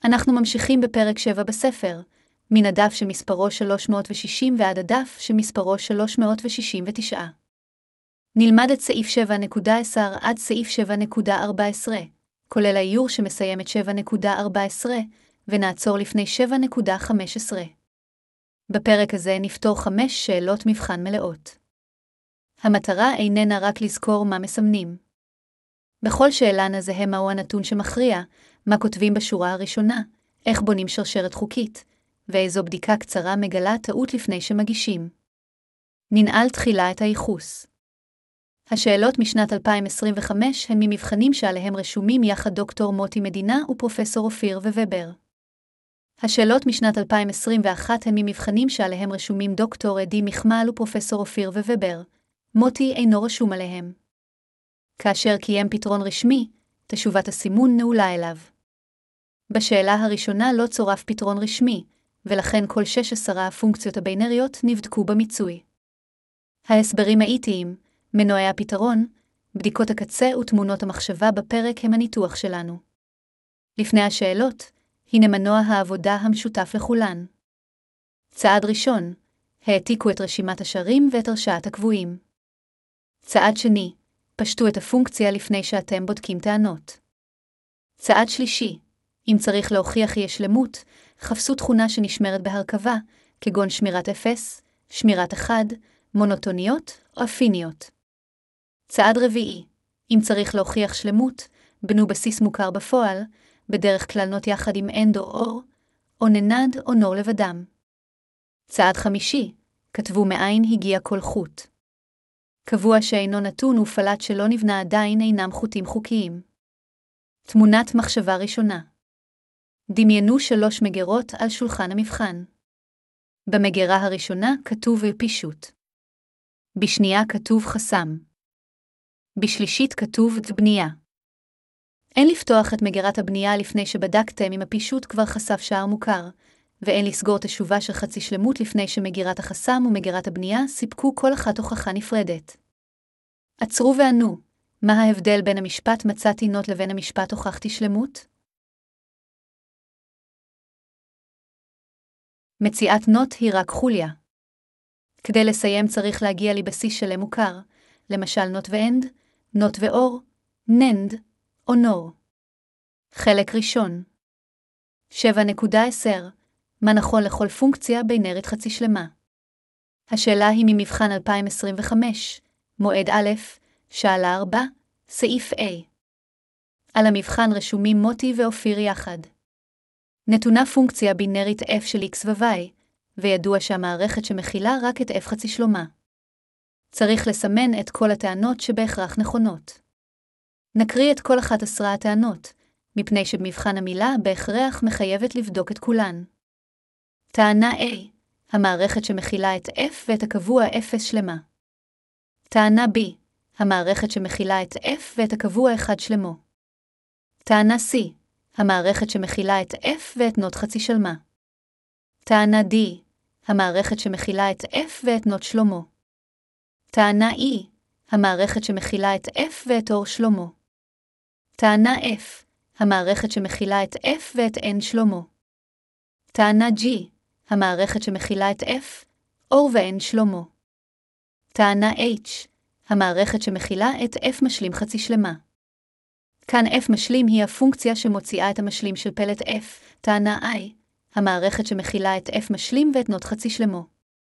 אנחנו ממשיכים בפרק 7 בספר, מן הדף שמספרו 360 ועד הדף שמספרו 369. נלמד את סעיף 7.10 עד סעיף 7.14, כולל האיור שמסיים את 7.14, ונעצור לפני 7.15. בפרק הזה נפתור 5 שאלות מבחן מלאות. המטרה איננה רק לזכור מה מסמנים. בכל שאלה נזהה מהו הנתון שמכריע, מה כותבים בשורה הראשונה, איך בונים שרשרת חוקית, ואיזו בדיקה קצרה מגלה טעות לפני שמגישים. ננעל תחילה את הייחוס. השאלות משנת 2025 הן ממבחנים שעליהם רשומים יחד דוקטור מוטי מדינה ופרופסור אופיר וובר. השאלות משנת 2021 הן ממבחנים שעליהם רשומים דוקטור אדי מחמל ופרופסור אופיר וובר. מוטי אינו רשום עליהם. כאשר קיים פתרון רשמי, תשובת הסימון נעולה אליו. בשאלה הראשונה לא צורף פתרון רשמי, ולכן כל 16 הפונקציות הבינריות נבדקו במיצוי. ההסברים האיטיים, מנועי הפתרון, בדיקות הקצה ותמונות המחשבה בפרק הם הניתוח שלנו. לפני השאלות, הנה מנוע העבודה המשותף לכולן. צעד ראשון, העתיקו את רשימת השערים ואת הרשאת הקבועים. צעד שני, פשטו את הפונקציה לפני שאתם בודקים טענות. צעד שלישי, אם צריך להוכיח אי שלמות, חפשו תכונה שנשמרת בהרכבה, כגון שמירת 0, שמירת 1, מונוטוניות או אפיניות. צעד רביעי, אם צריך להוכיח שלמות, בנו בסיס מוכר בפועל, בדרך כלל נוט יחד עם אנד או אור, או ננד או נור לבדם. צעד חמישי, כתבו מאין הגיע כל חוט. קבוע שאינו נתון ופלט שלא נבנה עדיין אינם חוטים חוקיים. תמונת מחשבה ראשונה. דמיינו 3 מגירות על שולחן המבחן. במגירה הראשונה כתוב פישוט. בשנייה כתוב חסם. בשלישית כתוב בנייה. אין לפתוח את מגירת הבנייה לפני שבדקתם אם הפישוט כבר חשף שער מוכר, ואין לסגור תשובה של חצי שלמות לפני שמגירת החסם ומגירת הבנייה סיפקו כל אחת הוכחה נפרדת. עצרו וענו, מה ההבדל בין המשפט מצאתי נוט לבין המשפט הוכחתי שלמות? מציאת נוט היא רק חוליה. כדי לסיים צריך להגיע לבסיס שלם מוכר, למשל נוט ואנד, נוט ואור, ננד או נור. חלק ראשון. 7.10 מה נכון לכל פונקציה בינרית חצי שלמה? השאלה היא ממבחן 2025, מועד א', שאלה 4, סעיף A. על המבחן רשומים מוטי ואופיר יחד. נתונה פונקציה בינרית f של x ו-y, וידוע שהמערכת שמכילה רק את f חצי שלמה. צריך לסמן את כל הטענות שבהכרח נכונות. נקריא את כל 11 הטענות, מפני שבמבחן המילה בהכרח מחייבת לבדוק את כולן. טענה A, המערכת שמכילה את f ואת הקבוע 0 שלמה. טענה B, המערכת שמכילה את f ואת הקבוע 1 שלמו. טענה C, המערכת שמכילה את f ואת נוט חצי שלמה. טענה D, המערכת שמכילה את f ואת נוט שלמה. טענה E, המערכת שמכילה את f ואת אור שלמה. טענה F, המערכת שמכילה את f ואת n שלמה. טענה G, המערכת שמכילה את f, אור ו-n שלמה. טענה H, המערכת שמכילה את f משלים חצי שלמה. כאן f משלים היא הפונקציה שמוציאה את המשלים של פלט f. טענה I, המערכת שמכילה את f משלים ואת נוט חצי שלמו.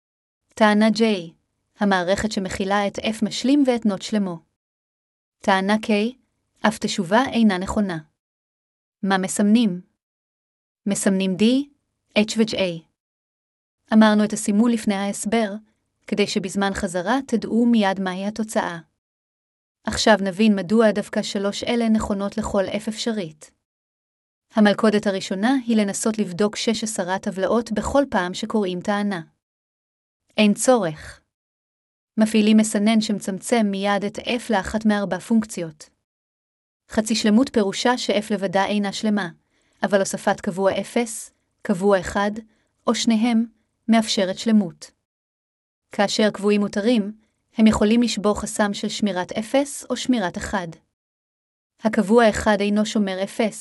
טענה J, המערכת שמכילה את f משלים ואת נוט שלמו. טענה K, אף תשובה אינה נכונה. מה מסמנים? מסמנים D, H ו-J. אמרנו את הסימול לפני ההסבר, כדי שבזמן חזרה תדעו מיד מהי התוצאה. עכשיו נבין מדוע דווקא 3 אלה נכונות לכל f אפשרית. המלכודת הראשונה היא לנסות לבדוק 16 טבלאות בכל פעם שקוראים טענה. אין צורך. מפעילים מסנן שמצמצם מיד את f לאחת מ4 פונקציות. חצי שלמות פירושה ש-f לבדה אינה שלמה, אבל הוספת קבוע 0, קבוע 1, או שניהם, מאפשרת שלמות. כאשר קבועים מותרים, הם יכולים לשבור חסם של שמירת 0 או שמירת 1. הקבוע 1 אינו שומר 0,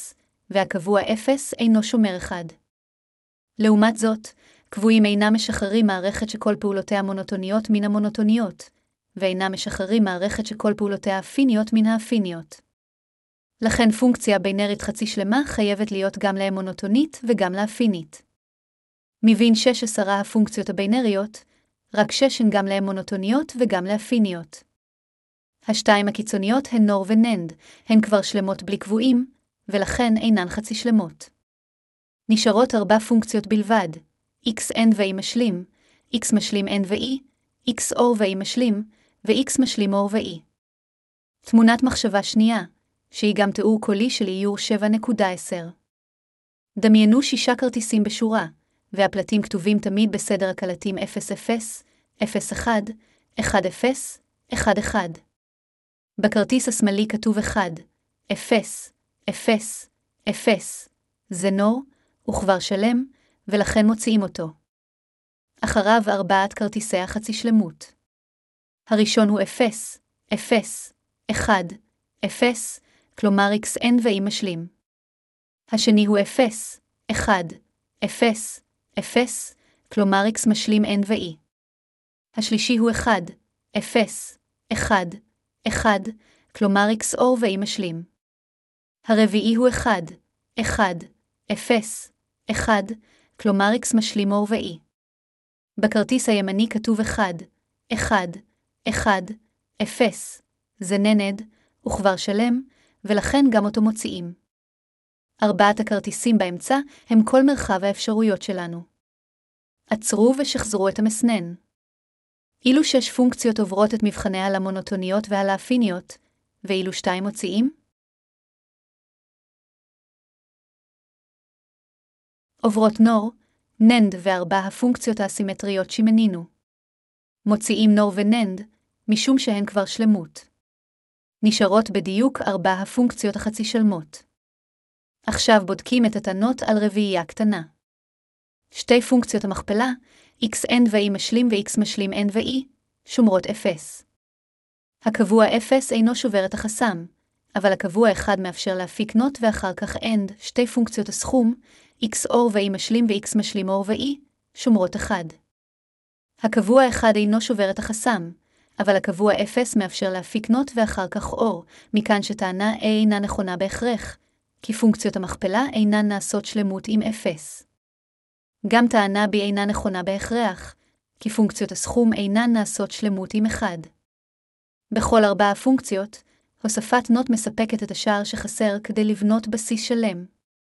והקבוע 0 אינו שומר 1. לעומת זאת, קבועים אינם משחררים מערכת שכל פעולותיה מונוטוניות מן המונוטוניות, ואינם משחררים מערכת שכל פעולותיה אפיניות מן האפיניות. לכן פונקציה בינארית חצי שלמה חייבת להיות גם למונוטונית וגם לאפינית. מבין 16 הפונקציות הבינאריות, רק 6 הן גם למונוטוניות וגם לאפיניות. השתיים הקיצוניות הן נור וננד, הן כבר שלמות בלי קבועים, ולכן אינן חצי שלמות. נשארות 4 פונקציות בלבד, xn ו-e משלים, x משלים n ו-e, x אור ו-e משלים, ו-x משלים אור ו-e. תמונת מחשבה שנייה, שהיא גם תיאור קולי של איור 7.10. דמיינו 6 כרטיסים בשורה, והפלטים כתובים תמיד בסדר הקלטים 00, 01, 10, 11. בכרטיס השמאלי כתוב 1, 0, 0, 0. זה נור, הוא כבר שלם, ולכן מוציאים אותו. אחריו 4 כרטיסי החצי שלמות. הראשון הוא 0, 0, 1, 0, כלומר xn ו-e משלים. השני הוא 0, 1, 0, 0, כלומר x משלים n ו-e. השלישי הוא 1, 0, 1, 1, כלומר x אור ו-e משלים. הרביעי הוא 1, 1, 0, 1, כלומר x משלים אור ו-e. בכרטיס הימני כתוב 1, 1, 1, 0, זה ננד, הוא כבר שלם, ולכן גם אותו מוציאים. 4 הכרטיסים באמצע הם כל מרחב האפשרויות שלנו. עצרו ושחזרו את המסנן. אילו 6 פונקציות עוברות את מבחני על המונוטוניות ועל האפיניות, ואילו 2 מוציאים? עוברות נור, ננד ו4 הפונקציות האסימטריות שמנינו. מוציאים נור וננד, משום שהן כבר שלמות. נשארות בדיוק 4 הפונקציות החצי שלמות. עכשיו בודקים את הטענות על רביעייה קטנה. 2 פונקציות המכפלה, xn ו-e משלים ו-x משלים n ו-e, שומרות 0. הקבוע 0 אינו שובר את החסם, אבל הקבוע 1 מאפשר להפיק נוט ואחר כך end, 2 פונקציות הסכום, x אור ו-e משלים ו-x משלים אור ו-e, שומרות 1. הקבוע 1 אינו שובר את החסם, אבל הקבוע 0 מאפשר להפיק נוט ואחר כך אור, מכאן שטענה A אינה נכונה בהכרח, כי פונקציות המכפלה אינן נעשות שלמות עם 0. גם טענה B אינה נכונה בהכרח, כי פונקציות הסכום אינן נעשות שלמות עם 1. בכל 4 הפונקציות, הוספת נוט מספקת את השער שחסר כדי לבנות בסיס שלם.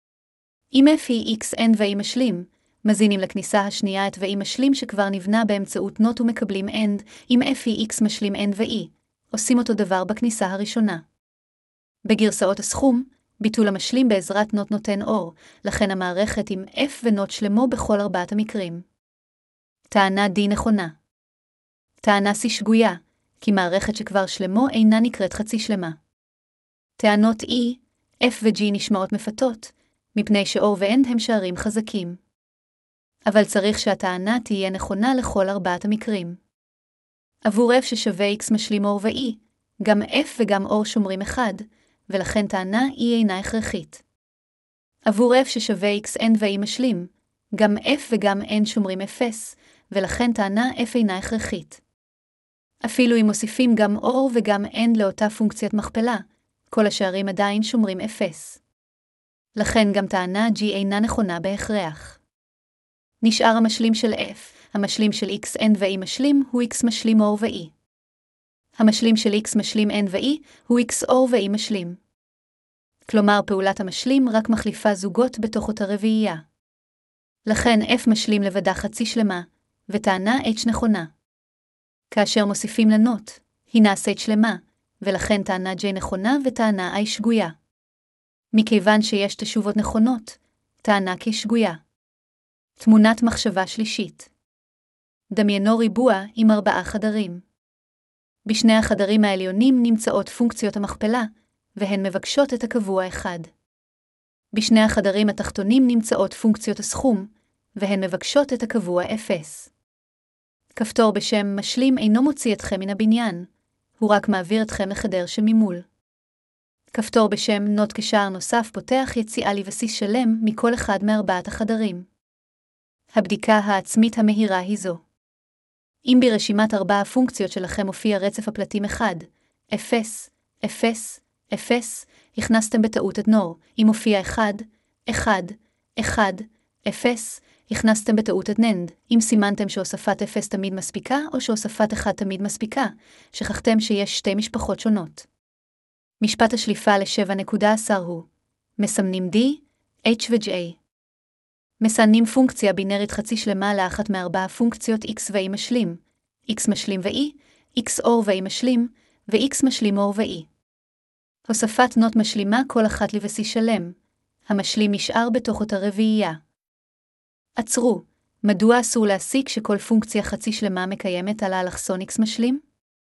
אם f היא xn ו-e משלים, מזינים לכניסה השנייה את ו-e משלים שכבר נבנה באמצעות נוט ומקבלים end, אם f היא x משלים n ו-e, עושים אותו דבר בכניסה הראשונה. בגרסאות הסכום, ביטול המשלים בעזרת נוט נותן אור, לכן המערכת עם f ונוט שלמו בכל 4 המקרים. טענה D נכונה. טענה C שגויה, כי מערכת שכבר שלמו אינה נקראת חצי שלמה. טענות E, F ו-G נשמעות מפתות, מפני שאור ו-end הם שערים חזקים. אבל צריך שהטענה תהיה נכונה לכל 4 המקרים. עבור f ששווה x משלים אור ו-e, גם f וגם אור שומרים 1, ולכן טענה היא אינה הכרחית. עבור f ששווה xn ו-e משלים, גם f וגם n שומרים 0, ולכן טענה f אינה הכרחית. אפילו אם מוסיפים גם אור וגם n לאותה פונקציית מכפלה, כל השערים עדיין שומרים 0. לכן גם טענה G אינה נכונה בהכרח. נשאר המשלים של f, המשלים של xn ו-e משלים הוא x משלים אור ו-e. המשלים של x משלים n ו-e הוא x אור ו-e משלים. כלומר פעולת המשלים רק מחליפה זוגות בתוך אותה רביעייה. לכן f משלים לבדה חצי שלמה, וטענה h נכונה. כאשר מוסיפים לנוט, היא נעשית שלמה, ולכן טענה J נכונה וטענה I שגויה. מכיוון שיש תשובות נכונות, טענה K שגויה. תמונת מחשבה שלישית. דמיינו ריבוע עם 4 חדרים. בשני החדרים העליונים נמצאות פונקציות המכפלה, והן מבקשות את הקבוע 1. בשני החדרים התחתונים נמצאות פונקציות הסכום, והן מבקשות את הקבוע 0. כפתור בשם משלים אינו מוציא אתכם מן הבניין, הוא רק מעביר אתכם לחדר שממול. כפתור בשם נוט כשער נוסף פותח יציאה לבסיס שלם מכל אחד מארבעת החדרים. הבדיקה העצמית המהירה היא זו. אם ברשימת 4 הפונקציות שלכם מופיע רצף הפלטים 1, 0, 0, 0, הכנסתם בטעות את נור. אם מופיע 1, 1, 1, 0, הכנסתם בטעות את ננד. אם סימנתם שהוספת 0 תמיד מספיקה או שהוספת 1 תמיד מספיקה, שכחתם שיש 2 משפחות שונות. משפט השליפה ל7.10 הוא מסמנים D, H ו-J. מסמנים פונקציה בינארית חצי שלמה לאחת מארבע פונקציות X ו-Y משלים, X משלים ו-E, X אור ו-Y משלים, ו-X משלים אור ו-E. הוספת נוט משלימה כל אחת לבסיס שלם. המשלים נשאר בתוך אותה רביעייה. עצרו, מדוע אסור להסיק שכל פונקציה חצי שלמה מקיימת על האלכסון X משלים?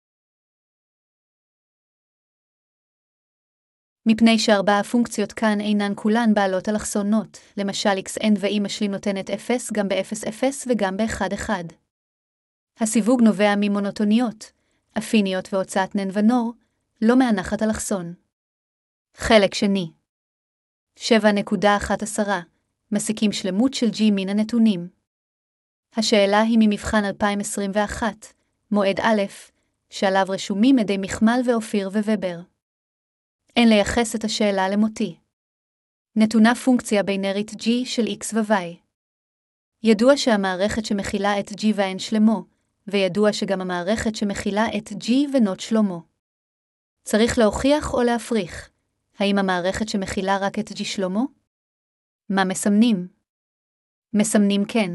מפני שארבע הפונקציות כאן אינן כולן בעלות אלכסון נוט, למשל xn ו-e משלים נותנת 0 גם ב-0,0 וגם ב-1,1. הסיווג נובע ממונוטוניות, אפיניות והוצאת נן ונור, לא מהנחת אלכסון. חלק שני 7.11 מסיקים שלמות של G מן הנתונים. השאלה היא ממבחן 2021, מועד א', שעליו רשומים מדי מחמל ואופיר וובר. אין לייחס את השאלה למותי. נתונה פונקציה בינארית G של X ו-Y. ידוע שהמערכת שמכילה את G ו-N שלמו, וידוע שגם המערכת שמכילה את G ונוט שלמה. צריך להוכיח או להפריך. האם המערכת שמכילה רק את G שלמה? מה מסמנים? מסמנים כן.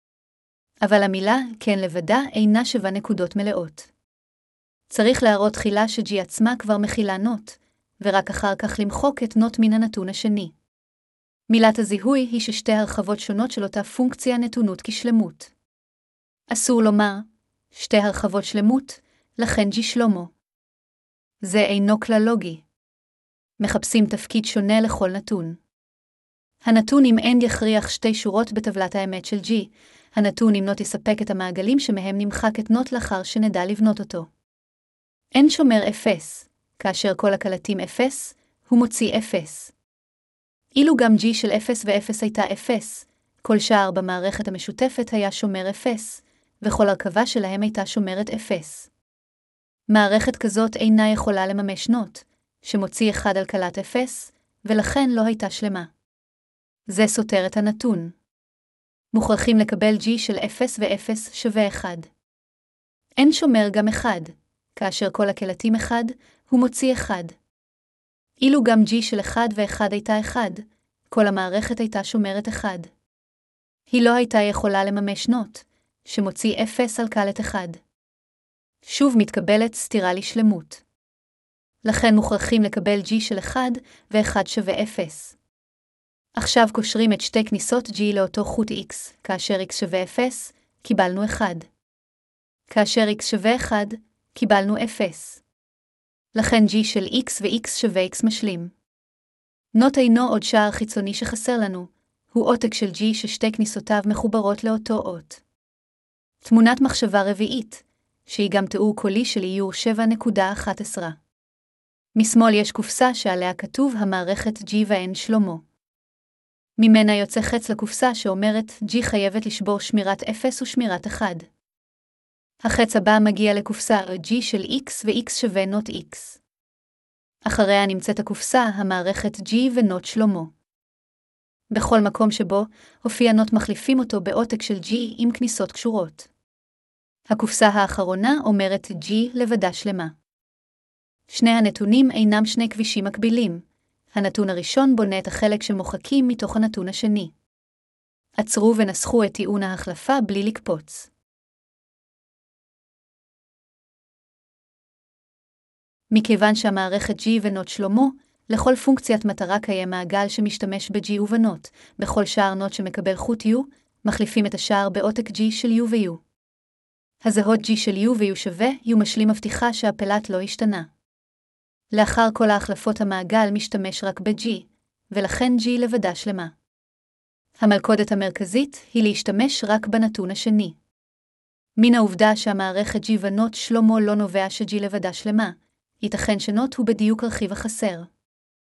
אבל המילה כן לבדה אינה שווה נקודות מלאות. צריך להראות תחילה ש-G עצמה כבר מכילה נוט, ורק אחר כך למחוק את נוט מן הנתון השני. מילת הזיהוי היא ששתי הרחבות שונות של אותה פונקציה נתונות כשלמות. אסור לומר, שתי הרחבות שלמות, לכן G שלמה. זה אינו כלל לוגי. מחפשים תפקיד שונה לכל נתון. הנתון אם N יכריח שתי שורות בטבלת האמת של G, הנתון אם נוט יספק את המעגלים שמהם נמחק את נוט לאחר שנדע לבנות אותו. N שומר 0, כאשר כל הקלטים 0, הוא מוציא 0. אילו גם G של 0 ו-0 הייתה 0, כל שער במערכת המשותפת היה שומר 0, וכל הרכבה שלהם הייתה שומרת 0. מערכת כזאת אינה יכולה לממש נוט, שמוציא 1 על קלט 0, ולכן לא הייתה שלמה. זה סותר את הנתון. מוכרחים לקבל G של 0 ו-0 שווה 1. N שומר גם 1, כאשר כל הקלטים 1, הוא מוציא 1. אילו גם G של 1 ו-1 הייתה 1, כל המערכת הייתה שומרת 1. היא לא הייתה יכולה לממש נוט, שמוציא 0 על קלט 1. שוב מתקבלת סתירה לשלמות. לכן מוכרחים לקבל G של 1 ו-1 שווה 0. עכשיו קושרים את שתי כניסות G לאותו חוט X, כאשר X שווה 0, קיבלנו 1. כאשר X שווה 1, קיבלנו 0. לכן G של X ו-X שווה X משלים. נוט אינו עוד שער חיצוני שחסר לנו, הוא עותק של G ששתי כניסותיו מחוברות לאותו אות. תמונת מחשבה רביעית, שהיא גם תיאור קולי של איור 7.11. משמאל יש קופסה שעליה כתוב המערכת G ו-N שלמה. ממנה יוצא חץ לקופסה שאומרת G חייבת לשבור שמירת 0 ושמירת 1. החץ הבא מגיע לקופסה G של X ו-X שווה נוט X. אחריה נמצאת הקופסה המערכת G ונוט שלמה. בכל מקום שבו הופיע נוט מחליפים אותו בעותק של G עם כניסות קשורות. הקופסה האחרונה אומרת G לבדה שלמה. שני הנתונים אינם שני כבישים מקבילים. הנתון הראשון בונה את החלק שמוחקים מתוך הנתון השני. עצרו ונסחו את טיעון ההחלפה בלי לקפוץ. מכיוון שהמערכת G ונוט שלמה, לכל פונקציית מטרה קיים מעגל שמשתמש ב-G ובנוט. בכל שער נוט שמקבל חוט U, מחליפים את השער בעותק G של U ו-U. הזהות G של U ו-U שווה U משלים מבטיחה שהפלט לא השתנה. לאחר כל ההחלפות המעגל משתמש רק ב-G, ולכן G לבדה שלמה. המלכודת המרכזית היא להשתמש רק בנתון השני. מן העובדה שהמערכת G ונוט שלמה לא נובע ש-G לבדה שלמה, ייתכן שנוט הוא בדיוק רכיב החסר.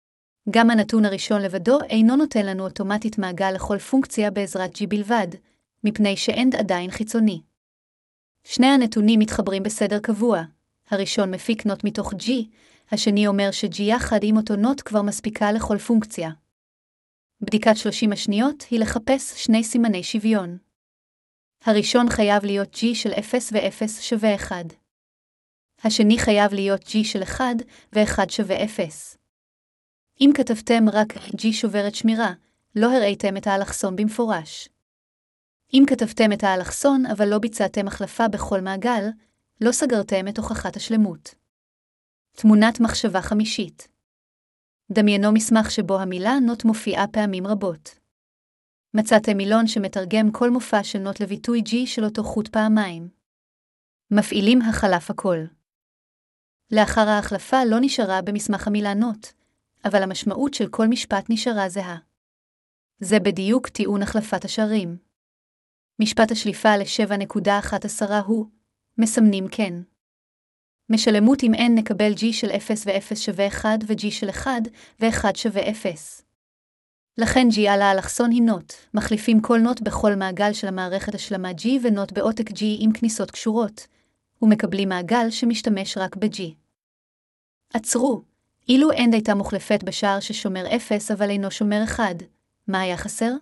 גם הנתון הראשון לבדו אינו נותן לנו אוטומטית מעגל לכל פונקציה בעזרת G בלבד, מפני שאין עדיין חיצוני. שני הנתונים מתחברים בסדר קבוע. הראשון מפיק נוט מתוך G, השני אומר ש-G יחד עם אותו נוט כבר מספיקה לכל פונקציה. בדיקת 30 השניות היא לחפש שני סימני שוויון. הראשון חייב להיות G של 0 ו-0 שווה 1. השני חייב להיות G של 1 ו-1 שווה 0. אם כתבתם רק G שוברת שמירה, לא הראיתם את האלכסון במפורש. אם כתבתם את האלכסון אבל לא ביצעתם החלפה בכל מעגל, לא סגרתם את הוכחת השלמות. תמונת מחשבה חמישית. דמיינו מסמך שבו המילה נוט מופיעה פעמים רבות. מצאתם מילון שמתרגם כל מופע של נוט לביטוי G של אותו חוט פעמיים. מפעילים החלף הכל. לאחר ההחלפה לא נשארה במסמך המילה נוט, אבל המשמעות של כל משפט נשארה זהה. זה בדיוק טיעון החלפת השערים. משפט השליפה ל-7.11 הוא, מסמנים כן. משלמות אם n נקבל G של 0 ו-0 שווה 1 ו-G של 1 ו-1 שווה 0. לכן G על האלכסון היא נוט, מחליפים כל נוט בכל מעגל של המערכת השלמה G ונוט בעותק G עם כניסות קשורות, ומקבלים מעגל שמשתמש רק ב-G. עצרו, אילו n הייתה מוחלפת בשער ששומר 0 אבל אינו שומר 1, מה היה חסר?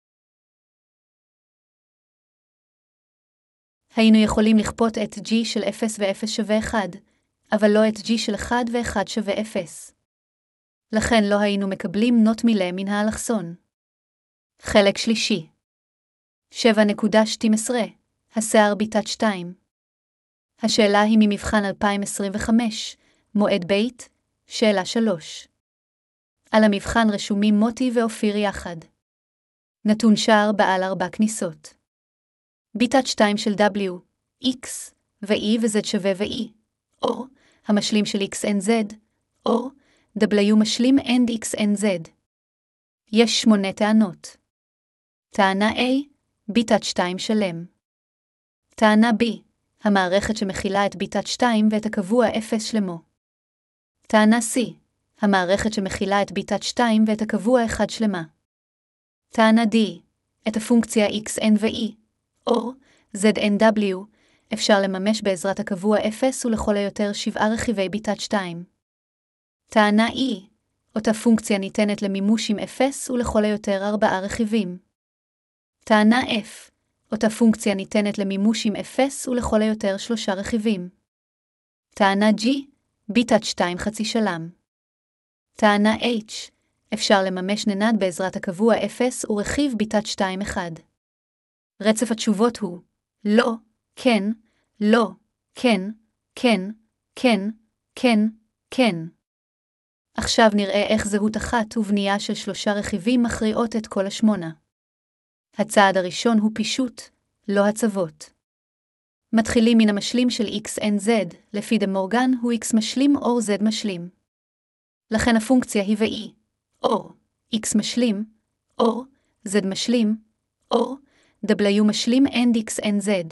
היינו יכולים לכפות את G של 0 ו-0 שווה 1, אבל לא את G של 1 ו-1 שווה 0. לכן לא היינו מקבלים נוט מילא מן האלכסון. חלק שלישי. 7.12. השיער ביטת 2. השאלה היא ממבחן 2025, מועד בית, שאלה 3. על המבחן רשומים מוטי ואופיר יחד. נתון שער בעל 4 כניסות. ביטת 2 של W, X, ו-E ו-Z שווה ו-E, או המשלים של XNZ, או W משלים AND XNZ. יש 8 טענות. טענה A, ביטת 2 שלם. טענה B, המערכת שמכילה את ביטת 2 ואת הקבוע 0 שלמו. טענה C, המערכת שמכילה את ביטת 2 ואת הקבוע 1 שלמה. טענה D, את הפונקציה XN ו-E, או ZNW, אפשר לממש בעזרת הקבוע 0 ולכל היותר 7 רכיבי ביטת 2. טענה E, אותה פונקציה ניתנת למימוש עם 0 ולכל היותר 4 רכיבים. טענה F, אותה פונקציה ניתנת למימוש עם 0 ולכל היותר 3 רכיבים. טענה G, ביטת 2 חצי שלם. טענה H, אפשר לממש ננד בעזרת הקבוע 0 ורכיב ביטת 2 1. רצף התשובות הוא לא, כן, לא, כן, כן, כן, כן, כן. עכשיו נראה איך זהות אחת ובנייה של 3 רכיבים מכריעות את כל 8. הצעד הראשון הוא פישוט, לא הצוות. מתחילים מן המשלים של XNZ, לפי דה מורגן הוא X משלים או Z משלים. לכן הפונקציה היא ו-E, או X משלים, או Z משלים, או W משלים AND XNZ.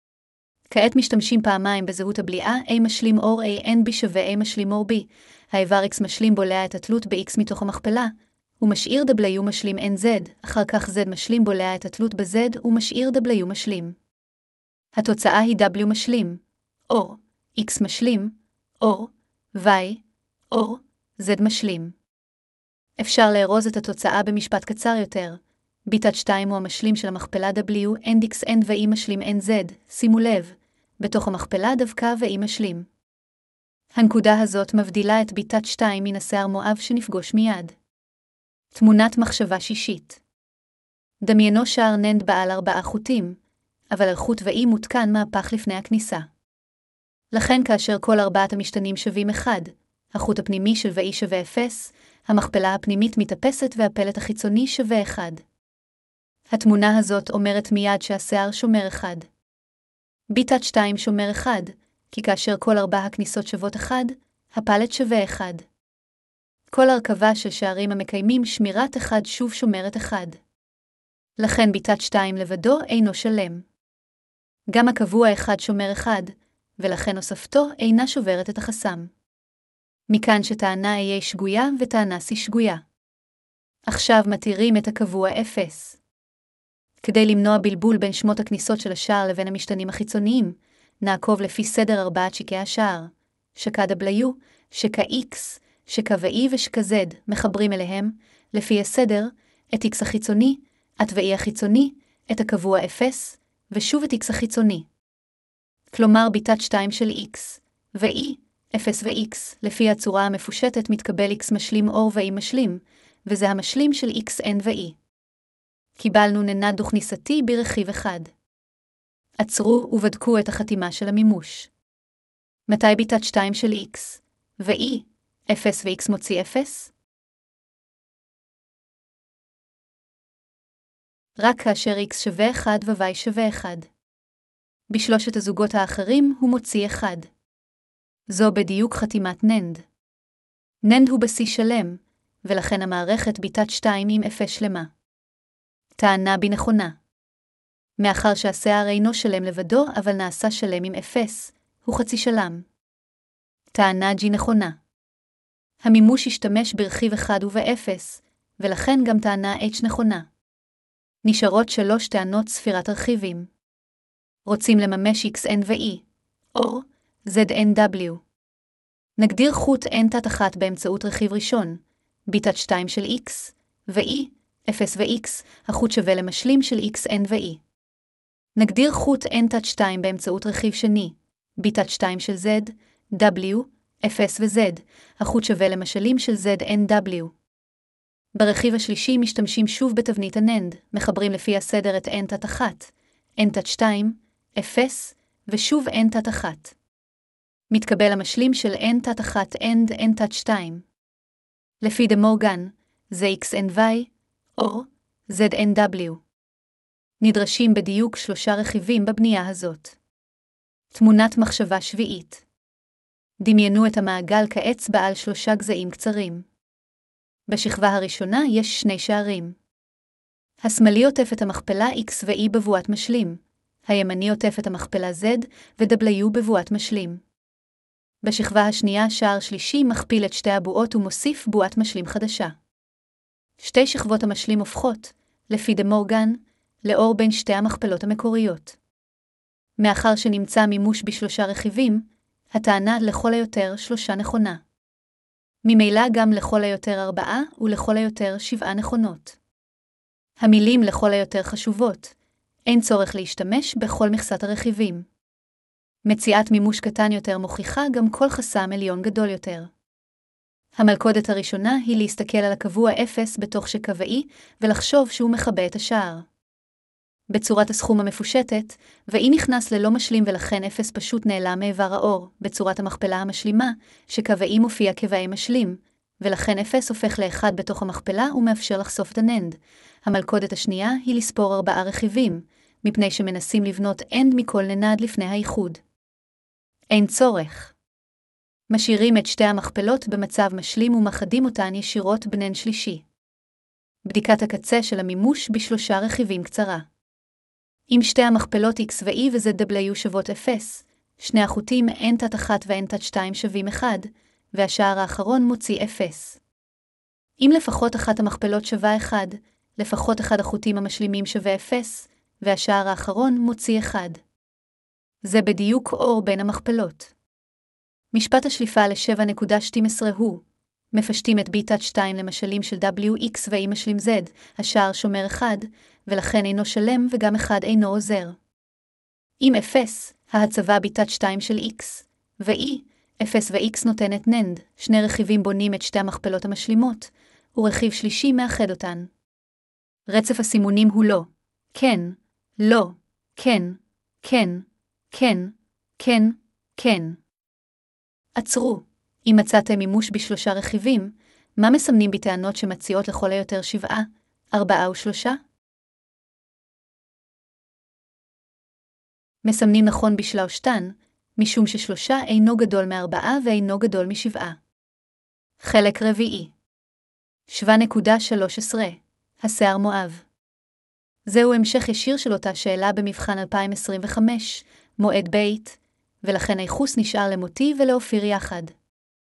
כעת משתמשים פעמיים בזהות הבליעה A משלים אור A N B שווה A משלים אור B. האיבר X משלים בולע את התלות ב-X מתוך המכפלה, ומשאיר W משלים NZ, אחר כך Z משלים בולע את התלות ב-Z ומשאיר W משלים. התוצאה היא W משלים, או X משלים, או Y, או Z משלים. אפשר לארוז את התוצאה במשפט קצר יותר. ביטת 2 הוא המשלים של המכפלה W, NXN ו-E משלים NZ, שימו לב, בתוך המכפלה דווקא ו-E משלים. הנקודה הזאת מבדילה את ביטת 2 מן השיער מואב שנפגוש מיד. תמונת מחשבה שישית. דמיינו שער ננד בעל 4 חוטים, אבל על חוט ו-E מותקן מהפך לפני הכניסה. לכן כאשר כל 4 המשתנים שווים 1, החוט הפנימי של ו-E שווה 0, המכפלה הפנימית מתאפסת והפלט החיצוני שווה 1. התמונה הזאת אומרת מיד שהשיער שומר 1. ביטת 2 שומר 1, כי כאשר כל 4 הכניסות שוות 1, הפלט שווה 1. כל הרכבה של שערים המקיימים שמירת 1 שוב שומרת 1. לכן ביטת 2 לבדו אינו שלם. גם הקבוע 1 שומר 1, ולכן הוספתו אינה שוברת את החסם. מכאן שטענה A שגויה וטענה C שגויה. עכשיו מתירים את הקבוע 0. כדי למנוע בלבול בין שמות הכניסות של השער לבין המשתנים החיצוניים, נעקוב לפי סדר 4 שקעי השער, שקע W, שקע X, שקע V ושקע Z, מחברים אליהם, לפי הסדר, את X החיצוני, את V החיצוני, את הקבוע 0, ושוב את X החיצוני. כלומר ביטת 2 של X, ו-E, 0 ו-X, לפי הצורה המפושטת מתקבל X משלים אור ו-E משלים, וזה המשלים של X, N ו-E. קיבלנו ננד דו-כניסתי ברכיב אחד. עצרו ובדקו את החתימה של המימוש. מתי ביטת 2 של X, ו-E, 0 ו-X מוציא 0? רק כאשר X שווה 1 ו-Y שווה 1. בשלושת הזוגות האחרים הוא מוציא 1. זו בדיוק חתימת ננד. ננד הוא בשיא שלם, ולכן המערכת ביטת 2 עם 0 שלמה. טענה בי נכונה. מאחר שהשיער אינו שלם לבדו, אבל נעשה שלם עם 0, הוא חצי שלם. טענה G נכונה. המימוש ישתמש ברכיב 1 וב-0, ולכן גם טענה H נכונה. נשארות 3 טענות ספירת רכיבים. רוצים לממש XN ו-E, או ZNW. נגדיר חוט N תת 1 באמצעות רכיב ראשון, ביטת 2 של X, ו-E, 0 ו-X, החוט שווה למשלים של XN ו-E. נגדיר חוט N תת 2 באמצעות רכיב שני, ביטת 2 של Z, W, 0 ו-Z, החוט שווה למשלים של ZNW. ברכיב השלישי משתמשים שוב בתבנית הננד, מחברים לפי הסדר את N תת 1, N תת 2, 0, ושוב N תת 1. מתקבל המשלים של N תת 1 N תת 2. לפי דה מורגן, זה XNY, או ZNW. נדרשים בדיוק 3 רכיבים בבנייה הזאת. תמונת מחשבה שביעית. דמיינו את המעגל כעץ בעל 3 גזעים קצרים. בשכבה הראשונה יש 2 שערים. השמאלי עוטף את המכפלה X ו-E בבואת משלים. הימני עוטף את המכפלה Z ו-W בבואת משלים. בשכבה השנייה שער שלישי מכפיל את 2 הבועות ומוסיף בועת משלים חדשה. 2 שכבות המשלים הופכות, לפי דה מורגן, לאור בין 2 המכפלות המקוריות. מאחר שנמצא מימוש ב3 רכיבים, הטענה לכל היותר 3 נכונה. ממילא גם לכל היותר 4 ולכל היותר 7 נכונות. המילים לכל היותר חשובות, אין צורך להשתמש בכל מכסת הרכיבים. מציאת מימוש קטן יותר מוכיחה גם כל חסם עליון גדול יותר. המלכודת הראשונה היא להסתכל על הקבוע 0 בתוך שקע ו-E ולחשוב שהוא מכבה את השער. בצורת הסכום המפושטת, ו-E נכנס ללא משלים ולכן 0 פשוט נעלם מעבר האור. בצורת המכפלה המשלימה, שקע ו-E מופיע כבאי משלים, ולכן 0 הופך ל1 בתוך המכפלה ומאפשר לחשוף את הננד. המלכודת השנייה היא לספור 4 רכיבים, מפני שמנסים לבנות ND מכל ננד לפני האיחוד. אין צורך. משאירים את 2 המכפלות במצב משלים ומחדים אותן ישירות בנן שלישי. בדיקת הקצה של המימוש ב3 רכיבים קצרה. אם 2 המכפלות X ו-E ו-ZW שוות 0, 2 החוטים N תת 1 ו-N תת 2 שווים 1, והשער האחרון מוציא 0. אם לפחות אחת המכפלות שווה 1, לפחות אחד החוטים המשלימים שווה 0, והשער האחרון מוציא 1. זה בדיוק אור בין המכפלות. משפט השליפה ל7.12 הוא, מפשטים את ביטת 2 למשלים של WX ו-E משלים Z, השער שומר 1, ולכן אינו שלם וגם 1 אינו עוזר. אם 0, ההצבה ביטת 2 של X, ו-E, 0 ו-X נותנת ננד, 2 רכיבים בונים את 2 המכפלות המשלימות, ורכיב שלישי מאחד אותן. רצף הסימונים הוא לא, כן, לא, כן, כן, כן, כן, כן. עצרו. אם מצאתם מימוש ב3 רכיבים, מה מסמנים בטענות שמציעות לכל היותר 7, 4 או 3? מסמנים נכון בשלושתן, משום ש3 אינו גדול מ4 ואינו גדול מ7. חלק רביעי. 7.13. השיער מואב. זהו המשך ישיר של אותה שאלה במבחן 2025, מועד בית, ולכן הייחוס נשאר למותי ולאופיר יחד.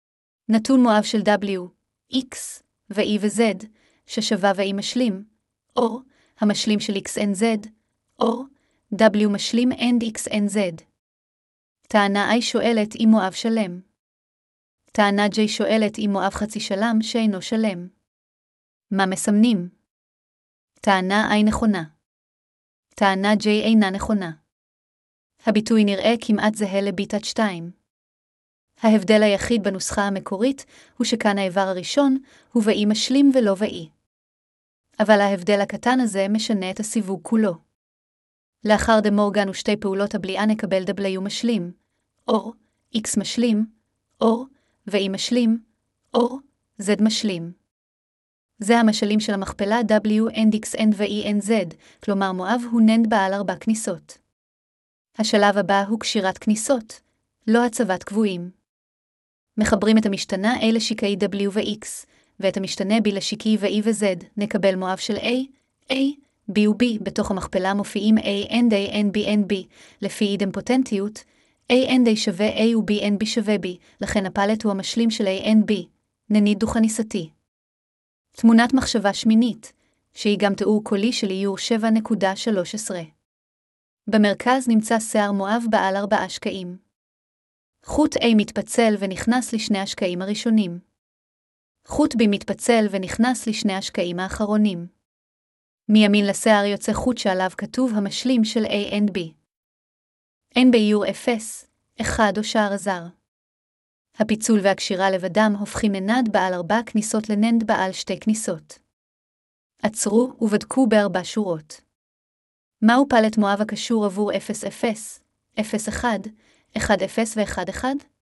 נתון מואב של W, X, ו-E ו-Z, ששווה ו-E משלים, או המשלים של XNZ, או W משלים and XNZ. טענה I שואלת אם מואב שלם. טענה J שואלת אם מואב חצי שלם שאינו שלם. מה מסמנים? טענה I נכונה. טענה J אינה נכונה. הביטוי נראה כמעט זהה לביטת 2. ההבדל היחיד בנוסחה המקורית הוא שכאן האיבר הראשון הוא ו-E משלים ולא ו-E. אבל ההבדל הקטן הזה משנה את הסיווג כולו. לאחר דה מורגן ושתי פעולות הבליעה נקבל W משלים, או X משלים, או ו-E משלים, או Z משלים. זה המשלים של המכפלה W and XN ו-E and Z, כלומר מואב הוא NAND בעל 4 כניסות. השלב הבא הוא קשירת כניסות, לא הצבת קבועים. מחברים את המשתנה A לשיקי W ו-X, ואת המשתנה B לשיקי ו-E ו-Z, נקבל מואב של A, B ו-B, בתוך המכפלה מופיעים A and A and B and B, לפי אידמפוטנטיות, A and A שווה A ו-B and B שווה B, לכן הפלט הוא המשלים של A and B, נניד דו-כניסתי. תמונת מחשבה שמינית, שהיא גם תיאור קולי של איור 7.13. במרכז נמצא שיער מואב בעל 4 שקעים. חוט A מתפצל ונכנס לשני השקעים הראשונים. חוט B מתפצל ונכנס לשני השקעים האחרונים. מימין לשיער יוצא חוט שעליו כתוב המשלים של A and B. אין באיור 0, 1 או שער זר. הפיצול והקשירה לבדם הופכים לנד בעל 4 כניסות לנד בעל 2 כניסות. עצרו ובדקו ב4 שורות. מהו פלט מואב הקשור עבור 0, 0, 0, 1, 1, 0 ו-1, 1?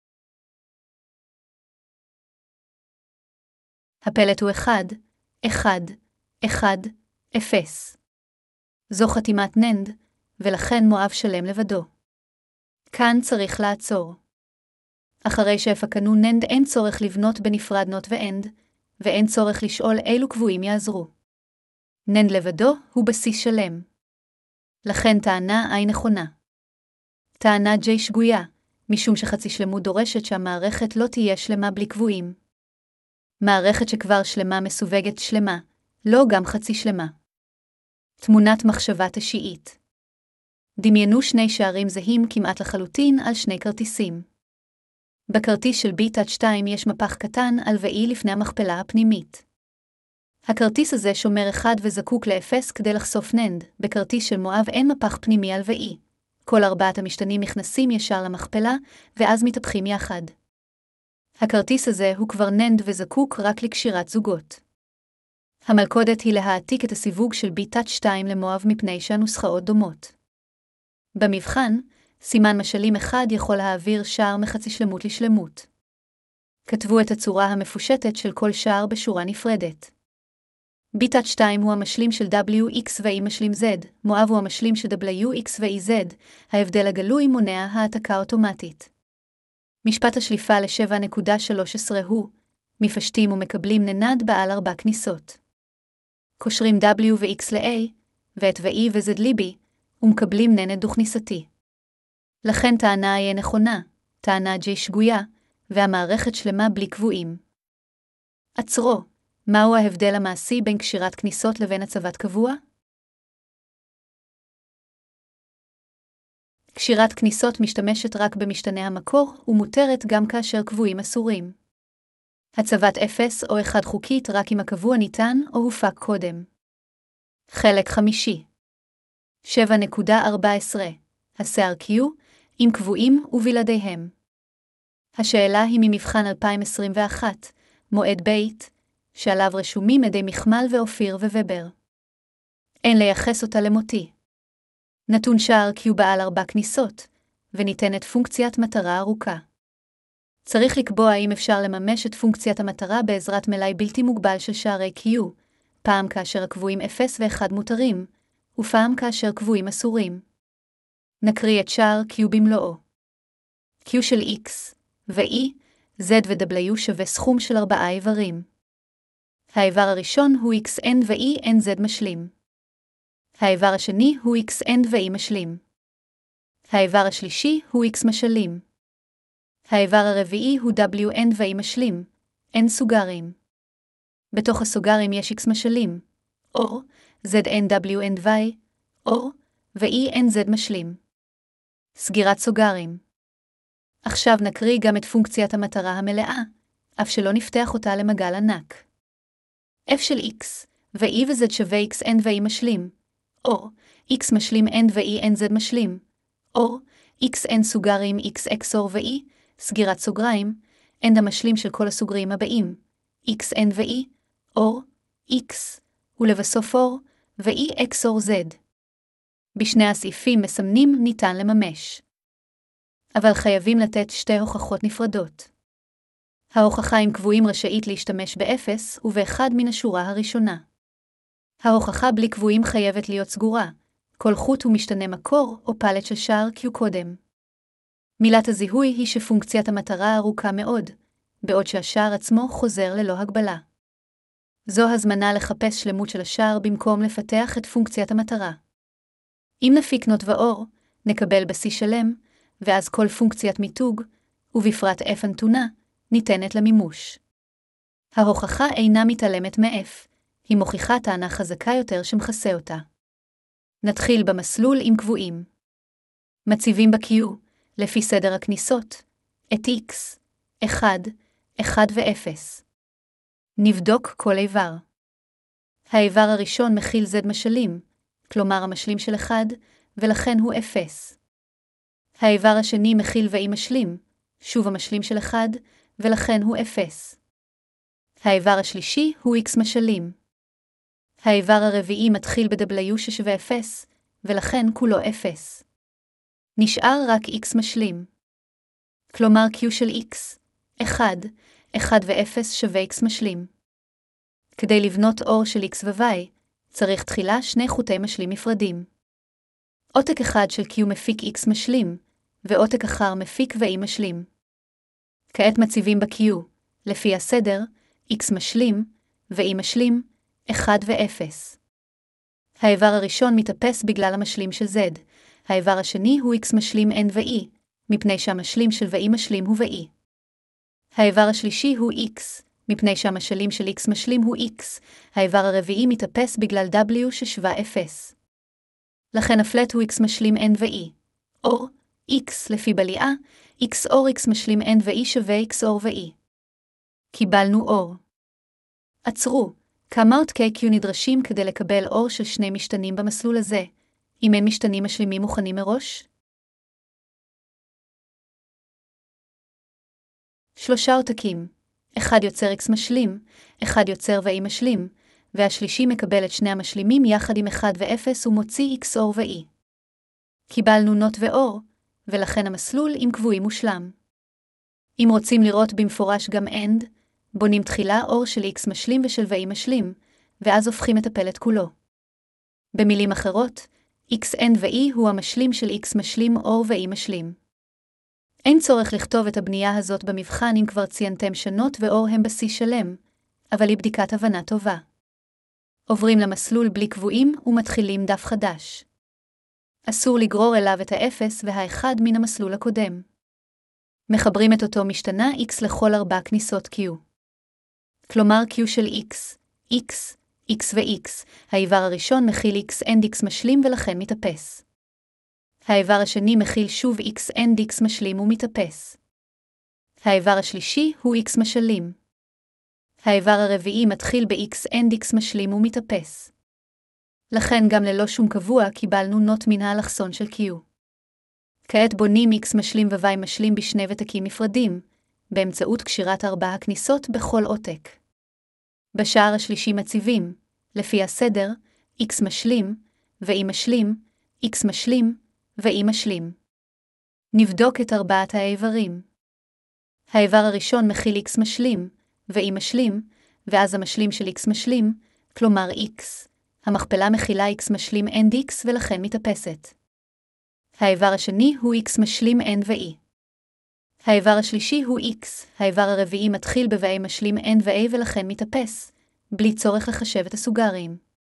הפלט הוא 1, 1, 1, 0. זו חתימת ננד, ולכן מואב שלם לבדו. כאן צריך לעצור. אחרי שהפקנו ננד אין צורך לבנות בנפרד נוט ואנד, ואין צורך לשאול אילו קבועים יעזרו. ננד לבדו הוא בסיס שלם. לכן טענה I נכונה. טענה J שגויה, משום שחצי שלמות דורשת שהמערכת לא תהיה שלמה בלי קבועים. מערכת שכבר שלמה מסווגת שלמה, לא גם חצי שלמה. תמונת מחשבה תשיעית. דמיינו שני שערים זהים כמעט לחלוטין על שני כרטיסים. בכרטיס של ביטת 2 יש מפח קטן על ו-E לפני המכפלה הפנימית. הכרטיס הזה שומר 1 וזקוק ל-0 כדי לחשוף ננד, בכרטיס של מואב אין מפח פנימי על ו-E. כל 4 המשתנים נכנסים ישר למכפלה, ואז מתהפכים יחד. הכרטיס הזה הוא כבר ננד וזקוק רק לקשירת זוגות. המלכודת היא להעתיק את הסיווג של ביטת 2 למואב מפני שהנוסחאות דומות. במבחן, סימן משלים אחד יכול להעביר שער מחצי שלמות לשלמות. כתבו את הצורה המפושטת של כל שער בשורה נפרדת. ביטת 2 הוא המשלים של WX ו-E משלים Z, מואב הוא המשלים של WX ו-EZ, ההבדל הגלוי מונע העתקה אוטומטית. משפט השליפה ל-7.13 הוא, מפשטים ומקבלים ננד בעל 4 כניסות. קושרים W ו-X ל-A, ואת ו-E ו-Z ל-B, ומקבלים ננד דו-כניסתי. לכן טענה I נכונה, טענה J שגויה, והמערכת שלמה בלי קבועים. עצרו, מהו ההבדל המעשי בין קשירת כניסות לבין הצבת קבוע? קשירת כניסות משתמשת רק במשתנה המקור, ומותרת גם כאשר קבועים אסורים. הצבת 0 או 1 חוקית רק אם הקבוע ניתן או הופק קודם. חלק חמישי. 7.14. השיער Q, עם קבועים ובלעדיהם. השאלה היא ממבחן 2021, מועד בית, שעליו רשומים עדי מחמל ואופיר ווובר. אין לייחס אותה למותי. נתון שער Q בעל 4 כניסות, וניתנת פונקציית מטרה ארוכה. צריך לקבוע אם אפשר לממש את פונקציית המטרה בעזרת מלאי בלתי מוגבל של שערי Q, פעם כאשר הקבועים 0 ו-1 מותרים, ופעם כאשר קבועים אסורים. נקריא את שער Q במלואו. Q של X ו-E, Z ו-W שווה סכום של 4 איברים. האיבר הראשון הוא XN ו-E and Z משלים. האיבר השני הוא XN ו-E משלים. האיבר השלישי הוא X משלים. האיבר הרביעי הוא wn ו-i משלים, n סוגרים. בתוך הסוגרים יש x משלים, או znwn y, או ו-enz משלים. סגירת סוגרים. עכשיו נקריא גם את פונקציית המטרה המלאה, אף שלא נפתח אותה למעגל ענק. f של x, ו-e ו-z שווה xn ו-e משלים, או x משלים n ו-e nz משלים, או xn סוגרים x xor ו-e, סגירת סוגריים, n המשלים של כל הסוגרים הבאים, xn ו-e, או x, ולבסוף or, ו-e xor z. בשני הסעיפים מסמנים ניתן לממש. אבל חייבים לתת שתי הוכחות נפרדות. ההוכחה עם קבועים רשאית להשתמש באפס ובאחד מן השורה הראשונה. ההוכחה בלי קבועים חייבת להיות סגורה, כל חוט הוא משתנה מקור או פלט של שער Q קודם. מילת הזיהוי היא שפונקציית המטרה ארוכה מאוד, בעוד שהשער עצמו חוזר ללא הגבלה. זו הזמנה לחפש שלמות של השער במקום לפתח את פונקציית המטרה. אם נפיק נוט ואור, נקבל בסיס שלם, ואז כל פונקציית מיתוג, ובפרט f הנתונה, ניתנת למימוש. ההוכחה אינה מתעלמת מ-f, היא מוכיחה טענה חזקה יותר שמכסה אותה. נתחיל במסלול עם קבועים. מציבים ב-Q, לפי סדר הכניסות, את x, 1, 1 ו-0. נבדוק כל איבר. האיבר הראשון מכיל z משלים, כלומר המשלים של 1, ולכן הוא 0. האיבר השני מכיל ו-i משלים, שוב המשלים של 1, ולכן הוא 0. האיבר השלישי הוא x משלים. האיבר הרביעי מתחיל ב-w ששווה 0, ולכן כולו 0. נשאר רק x משלים. כלומר q של x, 1, 1 ו-0 שווה x משלים. כדי לבנות אור של x ו-y, צריך תחילה שני חוטי משלים נפרדים. עותק אחד של q מפיק x משלים, ועותק אחר מפיק ו-i משלים. כעת מציבים ב-Q, לפי הסדר, x משלים, ו-i משלים, 1 ו-0. האיבר הראשון מתאפס בגלל המשלים של z, האיבר השני הוא x משלים n ו-e, מפני שהמשלים של ו-i משלים הוא ו-e. האיבר השלישי הוא x, מפני שהמשלים של x משלים הוא x, האיבר הרביעי מתאפס בגלל w ששווה 0. לכן הפלט הוא x משלים n ו-e, או x לפי בליעה, x אור x משלים n ו-e שווה x אור ו-e. קיבלנו אור. עצרו, כמה עותקי Q נדרשים כדי לקבל אור של שני משתנים במסלול הזה, אם אין משתנים משלימים מוכנים מראש? 3 עותקים, אחד יוצר x משלים, אחד יוצר ו-i משלים, והשלישי מקבל את שני המשלימים יחד עם 1 ו-0 ומוציא x אור ו-e. קיבלנו נוט ואור, ולכן המסלול עם קבועים מושלם. אם רוצים לראות במפורש גם end, בונים תחילה אור של x משלים ושל ו-i משלים, ואז הופכים את הפלט כולו. במילים אחרות, xn ו-e הוא המשלים של x משלים אור ו-i משלים. אין צורך לכתוב את הבנייה הזאת במבחן אם כבר ציינתם שנות ואור הם בסיס שלם, אבל היא בדיקת הבנה טובה. עוברים למסלול בלי קבועים ומתחילים דף חדש. אסור לגרור אליו את האפס והאחד מן המסלול הקודם. מחברים את אותו משתנה x לכל 4 כניסות Q. כלומר Q של x, x, x ו-x, האיבר הראשון מכיל x and x משלים ולכן מתאפס. האיבר השני מכיל שוב x and x משלים ומתאפס. האיבר השלישי הוא x משלים. האיבר הרביעי מתחיל ב-x and x משלים ומתאפס. לכן גם ללא שום קבוע קיבלנו נוט מן האלכסון של Q. כעת בונים x משלים ו-y משלים בשני ותקים נפרדים, באמצעות קשירת 4 הכניסות בכל עותק. בשער השלישי מציבים, לפי הסדר, x משלים, ו-i משלים, x משלים, ו-i משלים. נבדוק את 4 האיברים. האיבר הראשון מכיל x משלים, ו-i משלים, ואז המשלים של x משלים, כלומר x. המכפלה מכילה x משלים and x ולכן מתאפסת. האיבר השני הוא x משלים n ו-e. האיבר השלישי הוא x, האיבר הרביעי מתחיל ב-y משלים n ו-a ולכן מתאפס, בלי צורך לחשב את הסוגרים.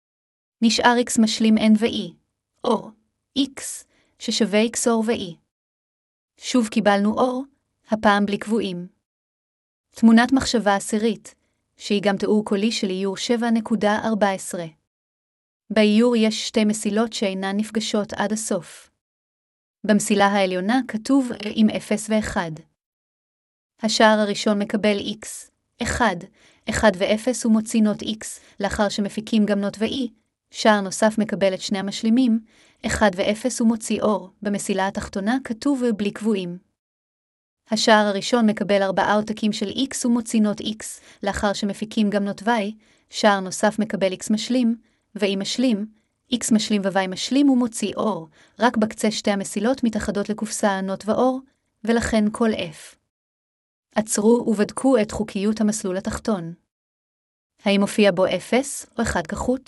נשאר x משלים n ו-e, או x, ששווה x אור ו-e. שוב קיבלנו אור, הפעם בלי קבועים. תמונת מחשבה עשירית, שהיא גם תיאור קולי של איור 7.14. באיור יש שתי מסילות שאינן נפגשות עד הסוף. במסילה העליונה כתוב עם 0 ו-1. השער הראשון מקבל x, 1 ו-0 ומוציא נוט x, לאחר שמפיקים גם נוט ו-e, שער נוסף מקבל את שני המשלימים, 1 ו-0 ומוציא אור, במסילה התחתונה כתוב בלי קבועים. השער הראשון מקבל 4 עותקים של x ומוציא נוט x, לאחר שמפיקים גם נוט y, שער נוסף מקבל x משלים, ו-e משלים, x משלים ו-y משלים ומוציא אור, רק בקצה שתי המסילות מתאחדות לקופסה נוט ואור, ולכן כל f. עצרו ובדקו את חוקיות המסלול התחתון. האם מופיע בו 0 או 1 כחוט?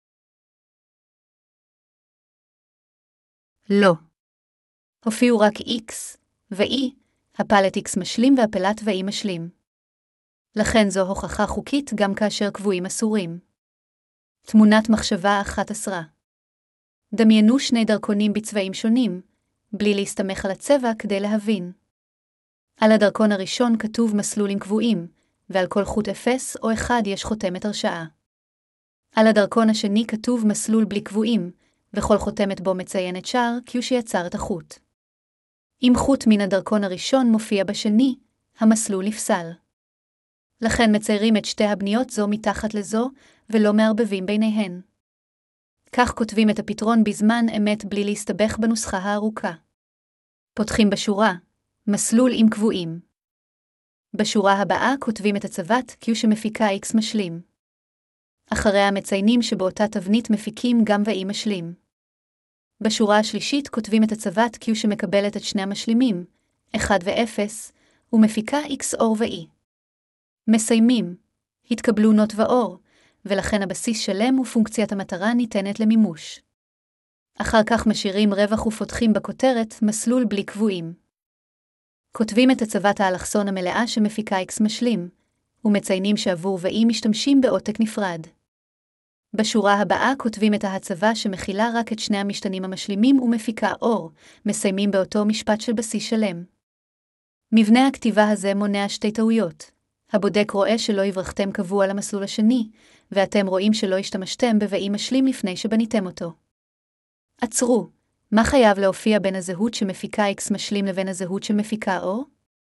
לא. הופיעו רק x ו-e, הפלט x משלים והפלט ו-e משלים. לכן זו הוכחה חוקית גם כאשר קבועים אסורים. תמונת מחשבה 11. דמיינו שני דרכונים בצבעים שונים, בלי להסתמך על הצבע כדי להבין. על הדרכון הראשון כתוב מסלולים קבועים, ועל כל חוט 0 או 1 יש חותמת הרשאה. על הדרכון השני כתוב מסלול בלי קבועים, וכל חותמת בו מציינת שער כי שיצר את החוט. אם חוט מן הדרכון הראשון מופיע בשני, המסלול נפסל. לכן מציירים את שתי הבניות זו מתחת לזו, ולא מערבבים ביניהן. כך כותבים את הפתרון בזמן אמת בלי להסתבך בנוסחה הארוכה. פותחים בשורה, מסלול עם קבועים. בשורה הבאה כותבים את הצבת Q שמפיקה X משלים. אחריה מציינים שבאותה תבנית מפיקים גם ו-E משלים. בשורה השלישית כותבים את הצבת Q שמקבלת את שני המשלימים, 1 ו-0, ומפיקה X אור ו-E. מסיימים, התקבלו נוט ואור, ולכן הבסיס שלם ופונקציית המטרה ניתנת למימוש. אחר כך משאירים רווח ופותחים בכותרת מסלול בלי קבועים. כותבים את הצבת האלכסון המלאה שמפיקה X משלים, ומציינים שעבור ו-E משתמשים בעותק נפרד. בשורה הבאה כותבים את ההצבה שמכילה רק את שני המשתנים המשלימים ומפיקה אור, מסיימים באותו משפט של בסיס שלם. מבנה הכתיבה הזה מונע שתי טעויות. הבודק רואה שלא הברכתם קבוע למסלול השני, ואתם רואים שלא השתמשתם ב-E משלים לפני שבניתם אותו. עצרו, מה חייב להופיע בין הזהות שמפיקה X משלים לבין הזהות שמפיקה אור?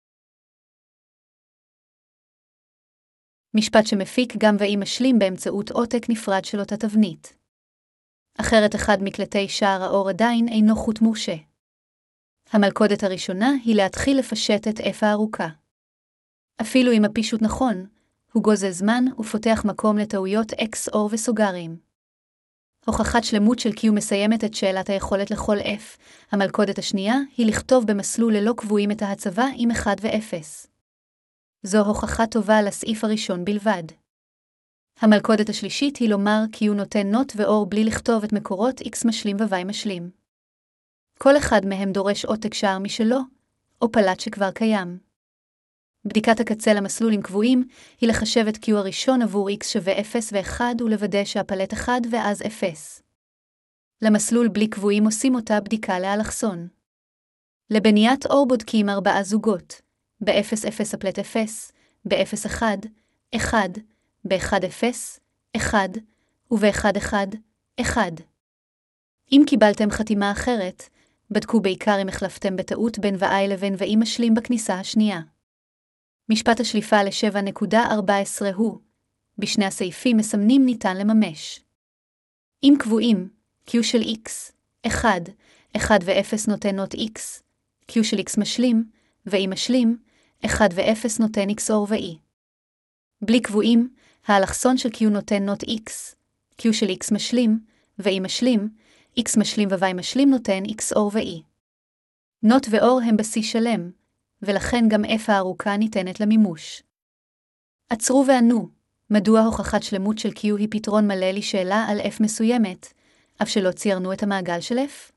משפט שמפיק גם ו-E משלים באמצעות עותק נפרד של אותה תבנית. אחרת אחד מקלטי שער האור עדיין אינו חוט מורשה. המלכודת הראשונה היא להתחיל לפשט את F הארוכה. אפילו אם הפישוט נכון, הוא גוזל זמן ופותח מקום לטעויות X אור וסוגרים. הוכחת שלמות של Q מסיימת את שאלת היכולת לכל F. המלכודת השנייה היא לכתוב במסלול ללא קבועים את ההצבה עם 1 ו-0. זו הוכחה טובה לסעיף הראשון בלבד. המלכודת השלישית היא לומר Q נותן נוט ואור בלי לכתוב את מקורות X משלים ו-Y משלים. כל אחד מהם דורש עותק שער משלו, או פלט שכבר קיים. בדיקת הקצה למסלול עם קבועים היא לחשב את Q הראשון עבור X שווה 0 ו-1 ולוודא שהפלט 1 ואז 0. למסלול בלי קבועים עושים אותה בדיקה לאלכסון. לבניית אור בודקים 4 זוגות, ב-0-0 הפלט 0, ב-0-1, 1, ב-1-0, 1, וב-1-1, 1. אם קיבלתם חתימה אחרת, בדקו בעיקר אם החלפתם בטעות בין ו-I לבין ו-E משלים בכניסה השנייה. משפט השליפה ל-7.14 הוא, בשני הסעיפים מסמנים ניתן לממש. אם קבועים, Q של X, 1 ו-0 נותן נוט X, Q של X משלים, ו-E משלים, 1 ו-0 נותן X אור ו-E. בלי קבועים, האלכסון של Q נותן נוט X, Q של X משלים, ו-E משלים, X משלים ו-Y משלים נותן X אור ו-E. נוט ואור הם בסיס שלם, ולכן גם F הארוכה ניתנת למימוש. עצרו וענו, מדוע הוכחת שלמות של Q היא פתרון מלא לשאלה על F מסוימת, אף שלא ציירנו את המעגל של F?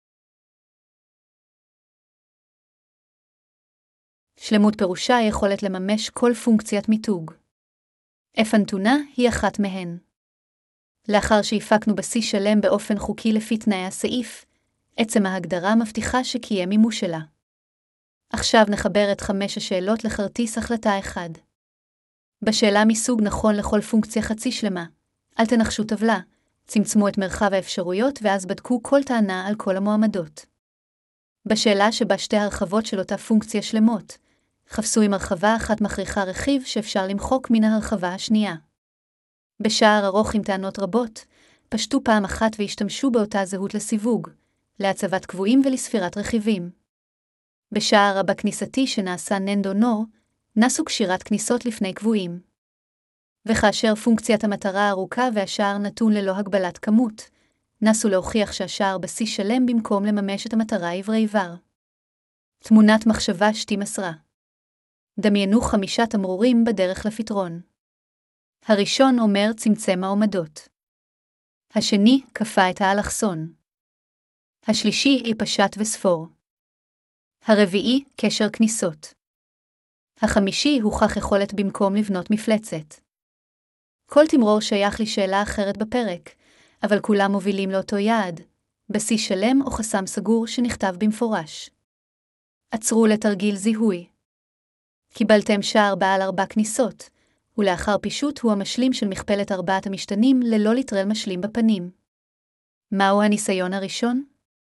שלמות פירושה יכולת לממש כל פונקציית מיתוג. F הנתונה היא אחת מהן. לאחר שהפקנו בסיס שלם באופן חוקי לפי תנאי הסעיף, עצם ההגדרה מבטיחה שקיים מימוש שלה. עכשיו נחבר את 5 השאלות לכרטיס החלטה 1. בשאלה מסוג נכון לכל פונקציה חצי שלמה, אל תנחשו טבלה, צמצמו את מרחב האפשרויות ואז בדקו כל טענה על כל המועמדות. בשאלה שבה שתי הרחבות של אותה פונקציה שלמות, חפשו אם הרחבה אחת מכריחה רכיב שאפשר למחוק מן הרחבה השנייה. בשער ארוך עם טענות רבות, פשטו פעם אחת והשתמשו באותה זהות לסיווג, להצבת קבועים ולספירת רכיבים. בשער רבה כניסתי שנעשה ננד או נור, נסו קשירת כניסות לפני קבועים. וכאשר פונקציית המטרה ארוכה והשער נתון ללא הגבלת כמות, נסו להוכיח שהשער בסיס שלם במקום לממש את המטרה עברי עבר. תמונת מחשבה 12. דמיינו 5 תמרורים בדרך לפתרון. הראשון אומר צמצם העומדות. השני כפה את האלכסון. השלישי פשט וספור. הרביעי קשר כניסות. החמישי הוכח יכולת במקום לבנות מפלצת. כל תמרור שייך לשאלה אחרת בפרק, אבל כולם מובילים לאותו יעד, בסיס שלם או חסם סגור שנכתב במפורש. עצרו לתרגיל זיהוי. קיבלתם שער בעל 4 כניסות, ולאחר פישוט הוא המשלים של מכפלת 4 המשתנים ללא לטרל משלים בפנים. מהו הניסיון הראשון?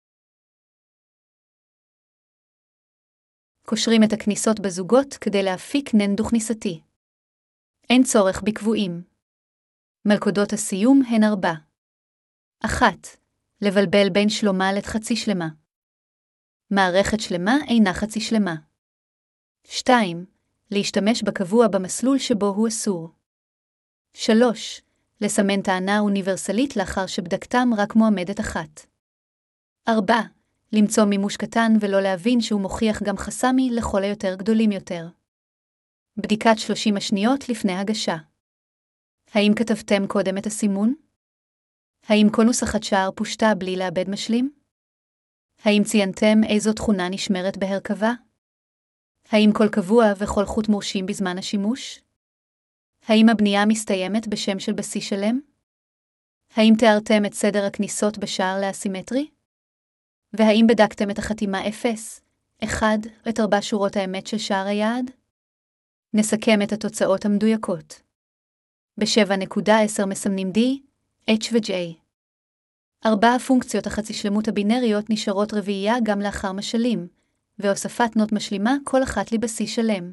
קושרים את הכניסות בזוגות כדי להפיק נן דו-כניסתי. אין צורך בקבועים. מלכודות הסיום הן 4. 1. לבלבל בין שלמה לחצי שלמה. מערכת שלמה אינה חצי שלמה. 2. להשתמש בקבוע במסלול שבו הוא אסור. 3. לסמן טענה אוניברסלית לאחר שבדקתם רק מועמדת אחת. 4. למצוא מימוש קטן ולא להבין שהוא מוכיח גם חסמי לכל היותר גדולים יותר. בדיקת 30 השניות לפני הגשה. האם כתבתם קודם את הסימון? האם כל נוסחת שער פושטה בלי לאבד משלים? האם ציינתם איזו תכונה נשמרת בהרכבה? האם כל קבוע וכל חוט מורשים בזמן השימוש? האם הבנייה מסתיימת בשם של בסיס שלם? האם תיארתם את סדר הכניסות בשער לאסימטרי? והאם בדקתם את החתימה 0, 1 ואת 4 שורות האמת של שער היעד? נסכם את התוצאות המדויקות. ב-7.10 מסמנים D, H ו-J. 4 הפונקציות החצי שלמות הבינריות נשארות רביעייה גם לאחר משלים, והוספת נוט משלימה כל אחת לבסיס שלם.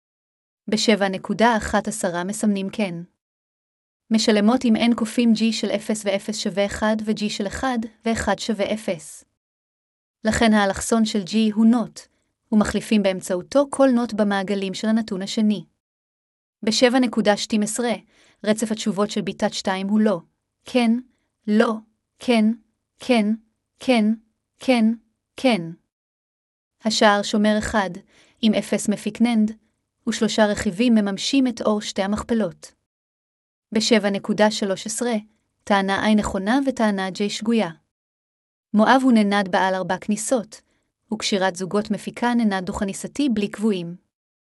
ב-7.11 מסמנים כן. משלמות אם n קופים G של 0 ו-0 שווה 1 ו-G של 1 ו-1 שווה 0. לכן האלכסון של G הוא נוט, ומחליפים באמצעותו כל נוט במעגלים של הנתון השני. ב-7.12 רצף התשובות של ביטת 2 הוא לא, כן, לא, כן, כן, כן, כן, כן. השער שומר 1, עם 0 מפיק ננד, ו3 רכיבים מממשים את אור שתי המכפלות. ב-7.13 טענה I נכונה וטענה J שגויה. מואב הוא ננד בעל 4 כניסות, וקשירת זוגות מפיקה ננד דו-כניסתי בלי קבועים.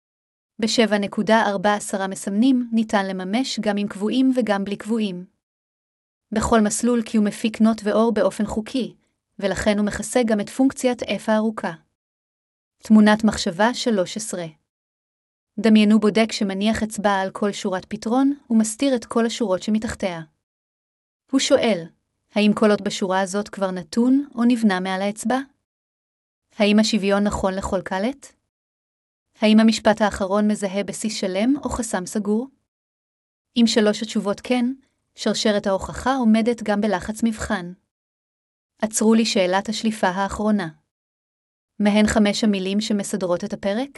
ב-7.14 מסמנים ניתן לממש גם עם קבועים וגם בלי קבועים. בכל מסלול כי הוא מפיק נוט ואור באופן חוקי, ולכן הוא מכסה גם את פונקציית f הארוכה. תמונת מחשבה 13. דמיינו בודק שמניח אצבע על כל שורת פתרון ומסתיר את כל השורות שמתחתיה. הוא שואל, האם כל אות בשורה הזאת כבר נתון או נבנה מעל האצבע? האם השוויון נכון לכל קלט? האם המשפט האחרון מזהה בסיס שלם או חסם סגור? אם 3 התשובות כן, שרשרת ההוכחה עומדת גם בלחץ מבחן. עצרו לי שאלת השליפה האחרונה. מהן 5 המילים שמסדרות את הפרק?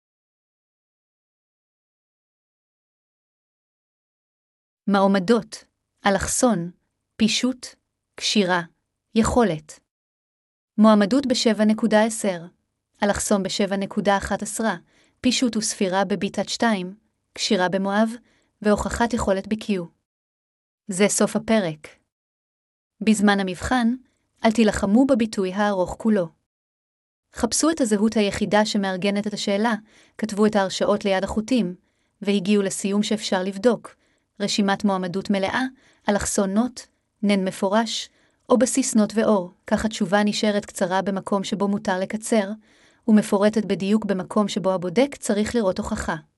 מעומדות, אלכסון, פישוט, קשירה, יכולת. מועמדות ב-7.10, אלכסון ב-7.11, פישוט וספירה בביטת 2, קשירה במואב, והוכחת יכולת ב-Q. זה סוף הפרק. בזמן המבחן, אל תילחמו בביטוי הארוך כולו. חפשו את הזהות היחידה שמארגנת את השאלה, כתבו את ההרשאות ליד החוטים, והגיעו לסיום שאפשר לבדוק, רשימת מועמדות מלאה, אלכסון נוט, נן מפורש, או בסיס נוט ואור, כך התשובה נשארת קצרה במקום שבו מותר לקצר, ומפורטת בדיוק במקום שבו הבודק צריך לראות הוכחה.